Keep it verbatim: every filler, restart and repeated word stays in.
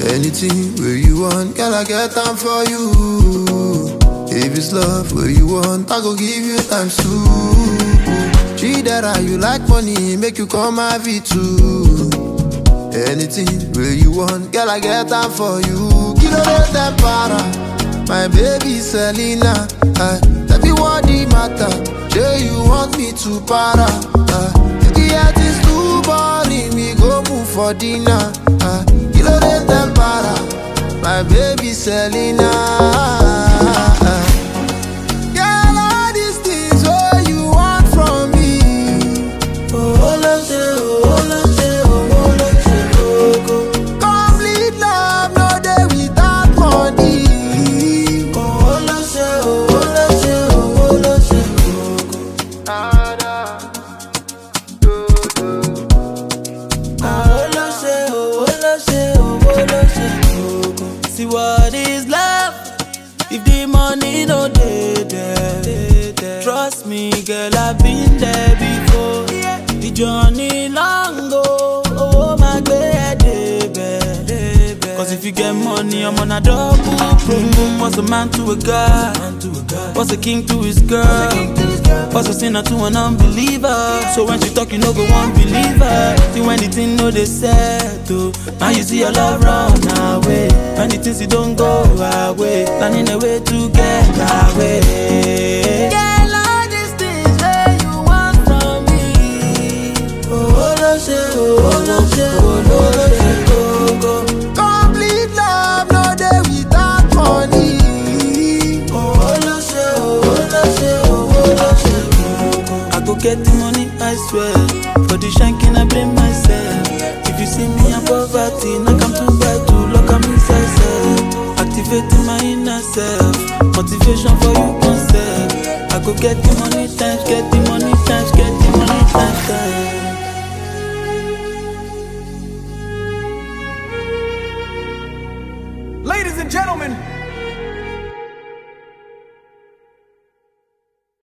Anything where you want, girl, I get time for you. If it's love where you want, I go give you time too. She that are you like money, make you come my V two. Anything where you want, girl, I get time for you. Kilo de tempara, my baby Selena. Uh, tell me what the matter, say you want me to para. Uh, if the heart is too boring, we go move for dinner. Uh, Kilo de tempara, my baby Selena. Uh, girl, all these things what you want from me. Oh, love, oh, love. See what is love if the money no dey there. Trust me, girl, I've been there before. The journey long go, oh my baby. Cause if you get money, I'm on a double. Boom boom, what's a man to a guy? What's a king to his girl? What's a sinner to an unbeliever? So when she talk, you know go one believer. See when the thing know they settle, now you see your love run away. When the things you don't go away, planning a way to get away. Girl, all these things that you want from me. Oh, no, say, oh, no, say, oh, no, say, go, go. Complete love, no day without money. Oh, no, say, oh, no, say, oh, no, say, go, go. I go get the money, I swear. For the shanking, I blame myself. If you see me in poverty, now come to buy to lock am inside self. Activating my inner self, motivation for you concept. I go get the money, times get the